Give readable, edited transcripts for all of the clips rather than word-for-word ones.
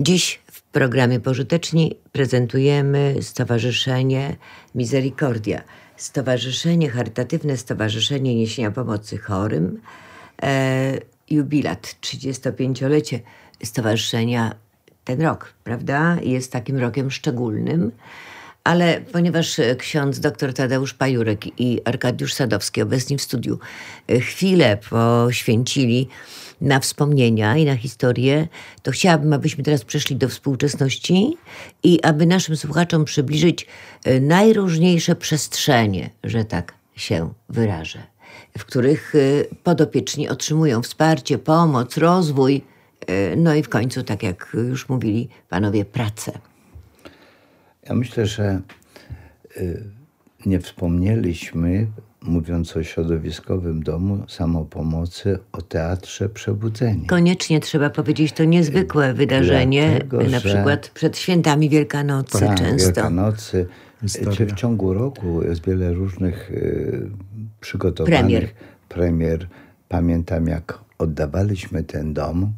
Dziś w programie Pożyteczni prezentujemy Stowarzyszenie Misericordia. Charytatywne Stowarzyszenie Niesienia Pomocy Chorym. Jubilat, 35-lecie stowarzyszenia ten rok, prawda? Jest takim rokiem szczególnym. Ale ponieważ ksiądz dr Tadeusz Pajurek i Arkadiusz Sadowski, obecni w studiu, chwilę poświęcili na wspomnienia i na historię, to chciałabym, abyśmy teraz przeszli do współczesności i aby naszym słuchaczom przybliżyć najróżniejsze przestrzenie, że tak się wyrażę, w których podopieczni otrzymują wsparcie, pomoc, rozwój, no i w końcu, tak jak już mówili panowie, pracę. Ja myślę, że nie wspomnieliśmy, mówiąc o środowiskowym domu samopomocy, o Teatrze Przebudzenia. Koniecznie trzeba powiedzieć, to niezwykłe wydarzenie, Dlatego, na przykład przed świętami Wielkanocy często. Wielkanocy, czy w ciągu roku jest wiele różnych przygotowanych premier. Pamiętam, jak oddawaliśmy ten dom,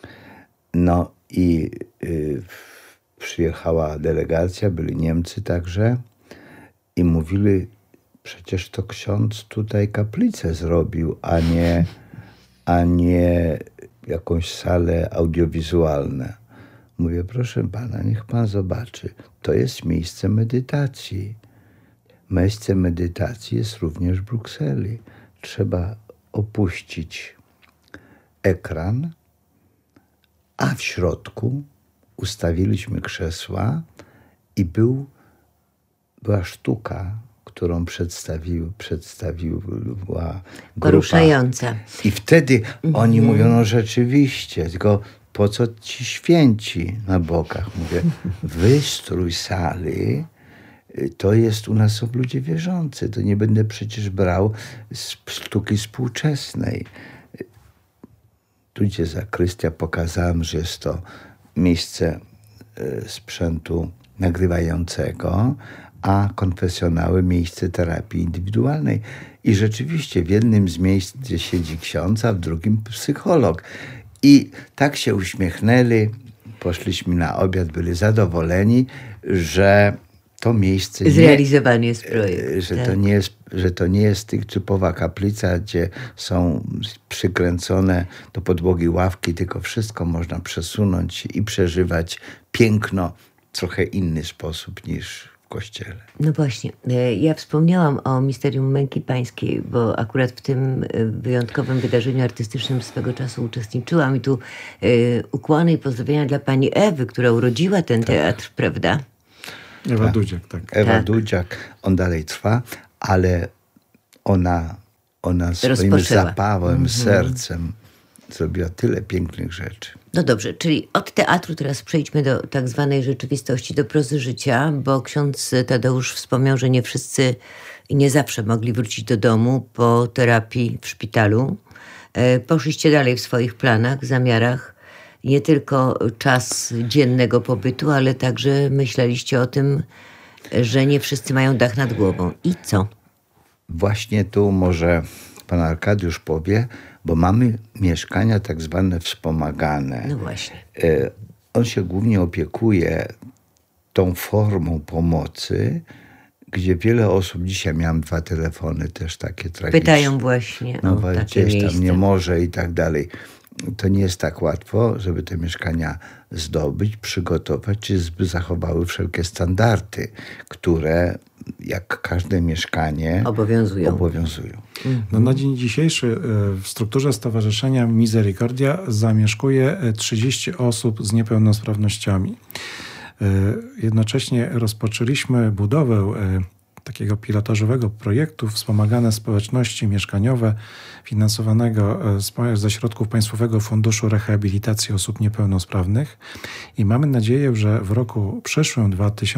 no i przyjechała delegacja, byli Niemcy także i mówili, przecież to ksiądz tutaj kaplicę zrobił, a nie jakąś salę audiowizualną. Mówię, proszę pana, niech pan zobaczy, to jest miejsce medytacji. Miejsce medytacji jest również w Brukseli. Trzeba opuścić ekran, a w środku ustawiliśmy krzesła i była sztuka, którą przedstawiła poruszająca. I wtedy oni mówią, no rzeczywiście, tylko po co ci święci na bokach? Mówię, wystrój sali to jest, u nas są ludzie wierzący, to nie będę przecież brał z sztuki współczesnej. Tu gdzie zakrystia pokazałem, że jest to miejsce sprzętu nagrywającego, a konfesjonały miejsce terapii indywidualnej. I rzeczywiście w jednym z miejsc, gdzie siedzi ksiądz, a w drugim psycholog. I tak się uśmiechnęli, poszliśmy na obiad, byli zadowoleni, że to miejsce zrealizowany jest projekt. Że to nie jest typowa kaplica, gdzie są przykręcone do podłogi ławki, tylko wszystko można przesunąć i przeżywać piękno w trochę inny sposób niż w kościele. No właśnie, ja wspomniałam o Misterium Męki Pańskiej, bo akurat w tym wyjątkowym wydarzeniu artystycznym swego czasu uczestniczyłam i tu ukłony i pozdrowienia dla pani Ewy, która urodziła ten teatr, prawda? Ewa Dudziak, tak. Ewa Dudziak, on dalej trwa, ale ona swoim zapałem, sercem zrobiła tyle pięknych rzeczy. No dobrze, czyli od teatru teraz przejdźmy do tak zwanej rzeczywistości, do prozy życia, bo ksiądz Tadeusz wspomniał, że nie wszyscy i nie zawsze mogli wrócić do domu po terapii w szpitalu. Poszliście dalej w swoich planach, zamiarach. Nie tylko czas dziennego pobytu, ale także myśleliście o tym, że nie wszyscy mają dach nad głową. I co? Właśnie tu może pan Arkadiusz powie, bo mamy mieszkania tak zwane wspomagane. No właśnie. On się głównie opiekuje tą formą pomocy, gdzie wiele osób, dzisiaj miałem 2 telefony też takie tragiczne. Pytają właśnie o takie gdzieś miejsca. tam nie może i tak dalej. To nie jest tak łatwo, żeby te mieszkania zdobyć, przygotować, czy zachowały wszelkie standardy, które jak każde mieszkanie obowiązują. No, na dzień dzisiejszy w strukturze Stowarzyszenia Misericordia zamieszkuje 30 osób z niepełnosprawnościami. Jednocześnie rozpoczęliśmy budowę takiego pilotażowego projektu Wspomagane Społeczności Mieszkaniowe finansowanego ze środków Państwowego Funduszu Rehabilitacji Osób Niepełnosprawnych i mamy nadzieję, że w roku przyszłym,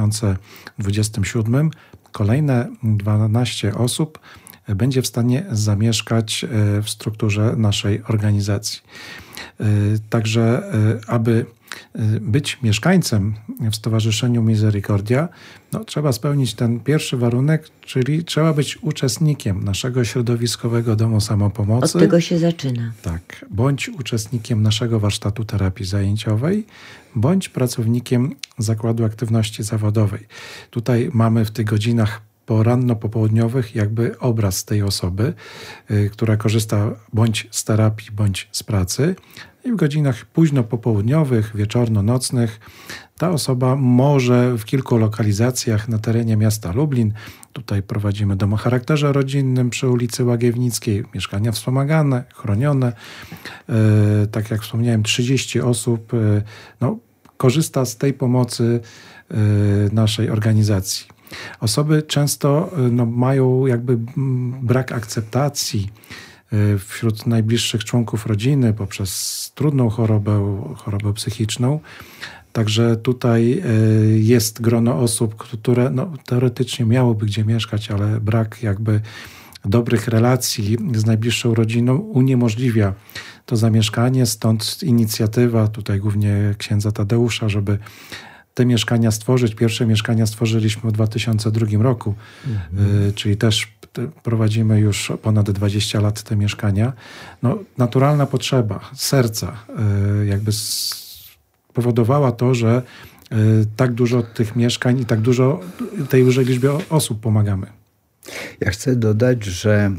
2027, kolejne 12 osób będzie w stanie zamieszkać w strukturze naszej organizacji. Także aby być mieszkańcem w Stowarzyszeniu Misericordia, no, trzeba spełnić ten pierwszy warunek, czyli trzeba być uczestnikiem naszego środowiskowego domu samopomocy. Od tego się zaczyna. Tak, bądź uczestnikiem naszego warsztatu terapii zajęciowej, bądź pracownikiem Zakładu Aktywności Zawodowej. Tutaj mamy w tych godzinach poranno-popołudniowych jakby obraz tej osoby, która korzysta bądź z terapii, bądź z pracy. I w godzinach późno-popołudniowych, wieczorno-nocnych ta osoba może w kilku lokalizacjach na terenie miasta Lublin, tutaj prowadzimy dom o charakterze rodzinnym przy ulicy Łagiewnickiej, mieszkania wspomagane, chronione. Tak jak wspomniałem, 30 osób korzysta z tej pomocy naszej organizacji. Osoby często mają jakby brak akceptacji wśród najbliższych członków rodziny poprzez trudną chorobę psychiczną. Także tutaj jest grono osób, które teoretycznie miałoby gdzie mieszkać, ale brak jakby dobrych relacji z najbliższą rodziną uniemożliwia to zamieszkanie. Stąd inicjatywa tutaj głównie księdza Tadeusza, żeby te mieszkania stworzyć. Pierwsze mieszkania stworzyliśmy w 2002 roku, czyli też prowadzimy już ponad 20 lat te mieszkania. Naturalna potrzeba serca jakby spowodowała to, że tak dużo tych mieszkań i tak dużo tej dużej liczbie osób pomagamy. Ja chcę dodać, że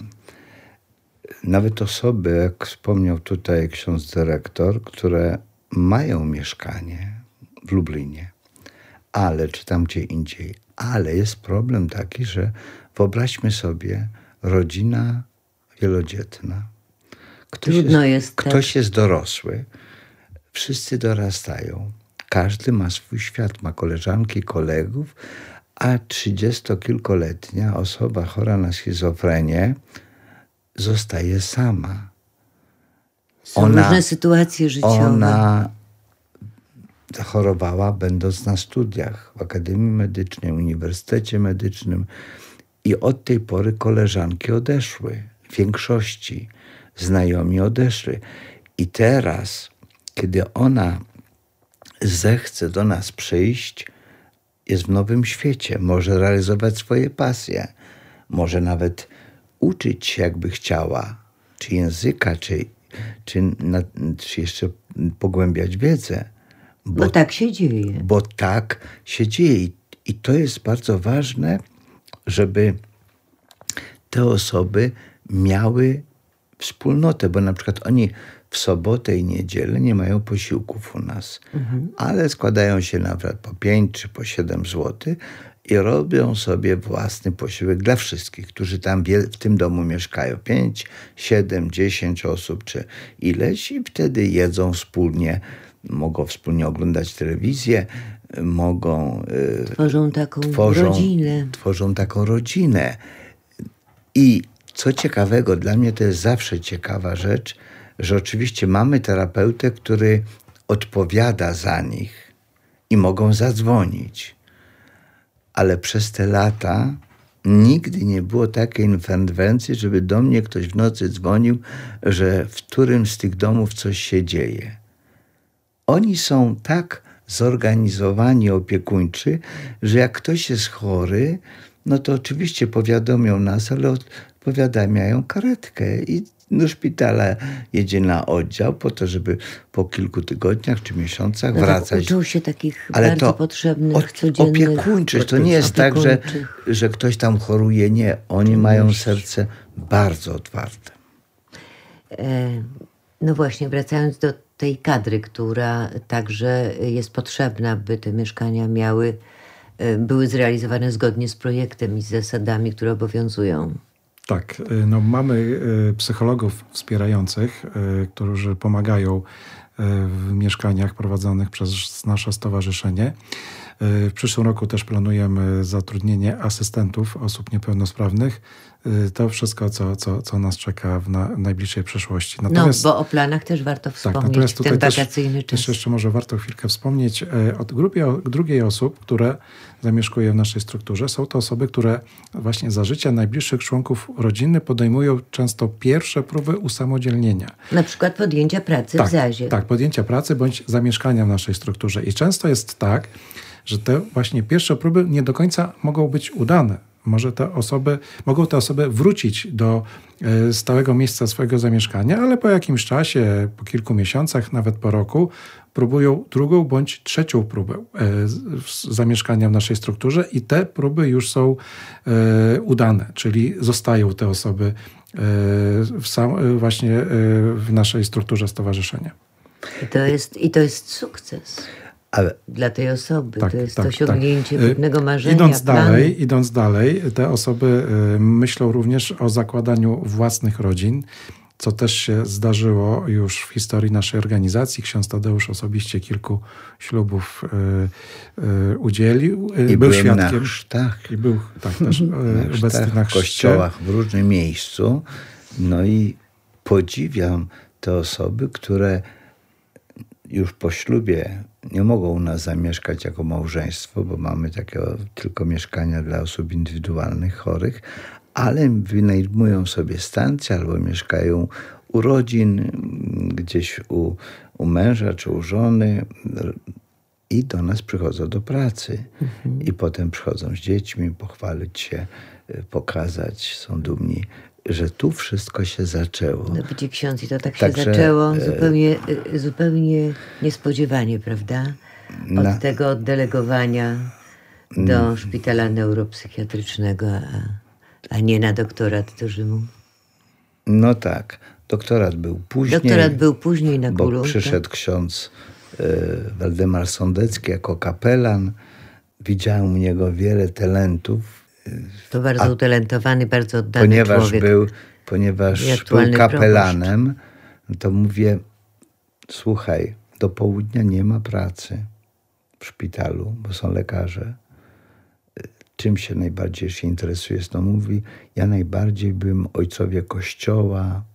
nawet osoby, jak wspomniał tutaj ksiądz dyrektor, które mają mieszkanie w Lublinie, czy tam gdzie indziej, ale jest problem taki, że wyobraźmy sobie rodzina wielodzietna. Ktoś jest dorosły, wszyscy dorastają, każdy ma swój świat, ma koleżanki, kolegów, a 30-kilkoletnia osoba chora na schizofrenię zostaje sama. Są różne sytuacje życiowe. Ona zachorowała będąc na studiach w Akademii Medycznej, Uniwersytecie Medycznym i od tej pory koleżanki odeszły. W większości znajomi odeszli. I teraz, kiedy ona zechce do nas przyjść, jest w nowym świecie. Może realizować swoje pasje. Może nawet uczyć się, jakby chciała. Czy języka, czy jeszcze pogłębiać wiedzę. Bo tak się dzieje. Bo tak się dzieje. I to jest bardzo ważne, żeby te osoby miały wspólnotę, bo na przykład oni w sobotę i niedzielę nie mają posiłków u nas, ale składają się nawet po 5 czy po 7 zł i robią sobie własny posiłek dla wszystkich, którzy tam w tym domu mieszkają. 5, 7, 10 osób czy ileś i wtedy jedzą wspólnie, mogą wspólnie oglądać telewizję, tworzą taką rodzinę. I co ciekawego, dla mnie to jest zawsze ciekawa rzecz, że oczywiście mamy terapeutę, który odpowiada za nich i mogą zadzwonić. Ale przez te lata nigdy nie było takiej interwencji, żeby do mnie ktoś w nocy dzwonił, że w którym z tych domów coś się dzieje. Oni są tak zorganizowani, opiekuńczy, że jak ktoś jest chory, to oczywiście powiadomią nas, ale powiadamiają karetkę i do szpitala jedzie na oddział po to, żeby po kilku tygodniach czy miesiącach wracać. Uczą się takich bardzo potrzebnych, codziennych... Opiekuńczych. To nie jest tak, że ktoś tam choruje. Nie. Oni mają serce bardzo otwarte. No właśnie, wracając do tej kadry, która także jest potrzebna, by te mieszkania były zrealizowane zgodnie z projektem i z zasadami, które obowiązują. Tak, mamy psychologów wspierających, którzy pomagają w mieszkaniach prowadzonych przez nasze stowarzyszenie. W przyszłym roku też planujemy zatrudnienie asystentów osób niepełnosprawnych. To wszystko, co nas czeka w najbliższej przyszłości. Natomiast, bo o planach też warto wspomnieć w ten wakacyjny czas. Jeszcze może warto chwilkę wspomnieć o grupie drugiej osób, które zamieszkują w naszej strukturze. Są to osoby, które właśnie za życia najbliższych członków rodziny podejmują często pierwsze próby usamodzielnienia. Na przykład podjęcia pracy w ZAZ-ie. Tak, podjęcia pracy bądź zamieszkania w naszej strukturze. I często jest tak, że te właśnie pierwsze próby nie do końca mogą być udane. Mogą te osoby wrócić do stałego miejsca swojego zamieszkania, ale po jakimś czasie, po kilku miesiącach, nawet po roku, próbują drugą bądź trzecią próbę zamieszkania w naszej strukturze i te próby już są udane, czyli zostają te osoby właśnie w naszej strukturze stowarzyszenia. I to jest sukces. Ale dla tej osoby. To jest osiągnięcie pewnego marzenia. Idąc dalej, te osoby myślą również o zakładaniu własnych rodzin, co też się zdarzyło już w historii naszej organizacji. Ksiądz Tadeusz osobiście kilku ślubów udzielił. I był świadkiem. I był też obecny na w kościołach w różnym miejscu. No i podziwiam te osoby, które już po ślubie nie mogą u nas zamieszkać jako małżeństwo, bo mamy takie tylko mieszkania dla osób indywidualnych, chorych, ale wynajmują sobie stację albo mieszkają u rodzin, gdzieś u męża czy u żony i do nas przychodzą do pracy. I potem przychodzą z dziećmi, pochwalić się, pokazać, są dumni, że tu wszystko się zaczęło. No widzi ksiądz, i to tak się zaczęło zupełnie niespodziewanie, prawda? Od tego oddelegowania do szpitala neuropsychiatrycznego, a nie na doktorat do Rzymu. No tak. Doktorat był później na bo Kulu. Przyszedł ksiądz Waldemar Sądecki jako kapelan. Widziałem u niego wiele talentów. To bardzo utalentowany, bardzo oddany człowiek. Ponieważ był kapelanem, to mówię, słuchaj, do południa nie ma pracy w szpitalu, bo są lekarze. Czym się najbardziej się interesujesz? To mówi, ja najbardziej bym ojcowie Kościoła,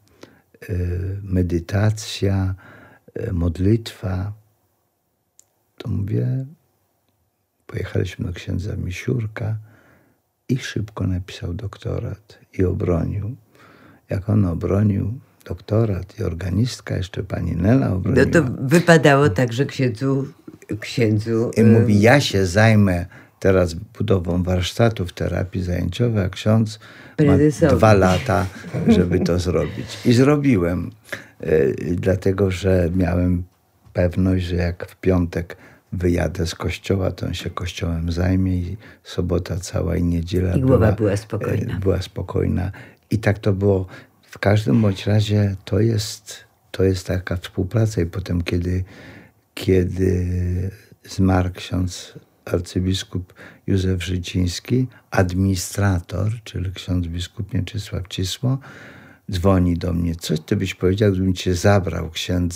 medytacja, modlitwa. To mówię, pojechaliśmy do księdza Misiurka i szybko napisał doktorat i obronił. Jak on obronił doktorat i organistka, jeszcze pani Nela obroniła. No to wypadało tak, że księdzu... I mówi, ja się zajmę teraz budową warsztatów terapii zajęciowej, a ksiądz ma 2 lata, żeby to zrobić. I zrobiłem, dlatego że miałem pewność, że jak w piątek wyjadę z kościoła, to on się kościołem zajmie i sobota cała i niedziela i głowa była spokojna. I tak to było. W każdym bądź razie to jest taka współpraca. I potem, kiedy zmarł ksiądz arcybiskup Józef Życiński, administrator, czyli ksiądz biskup Mieczysław Cisło, dzwoni do mnie. Co ty byś powiedział, gdybym cię zabrał,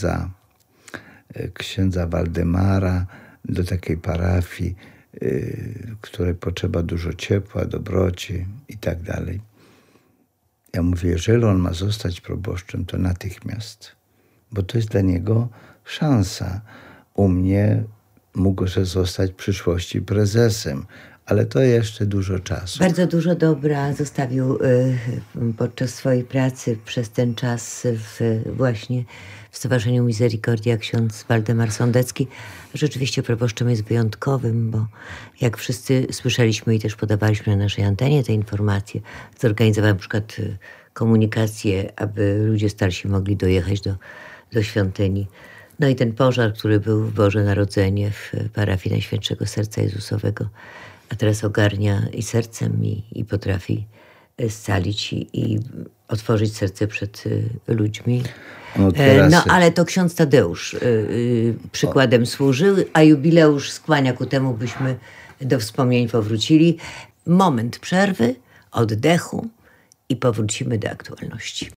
księdza Waldemara, do takiej parafii, której potrzeba dużo ciepła, dobroci i tak dalej. Ja mówię, jeżeli on ma zostać proboszczem, to natychmiast. Bo to jest dla niego szansa. U mnie mógł zostać w przyszłości prezesem, ale to jeszcze dużo czasu. Bardzo dużo dobra zostawił podczas swojej pracy przez ten czas właśnie w Stowarzyszeniu Misericordia ksiądz Waldemar Sądecki. Rzeczywiście proboszczem jest wyjątkowym, bo jak wszyscy słyszeliśmy i też podawaliśmy na naszej antenie te informacje, zorganizowałem na przykład komunikację, aby ludzie starsi mogli dojechać do świątyni. No i ten pożar, który był w Boże Narodzenie w parafii Najświętszego Serca Jezusowego, a teraz ogarnia i sercem i potrafi scalić i otworzyć serce przed ludźmi. No ale to ksiądz Tadeusz przykładem służył, a jubileusz skłania ku temu, byśmy do wspomnień powrócili. Moment przerwy, oddechu i powrócimy do aktualności.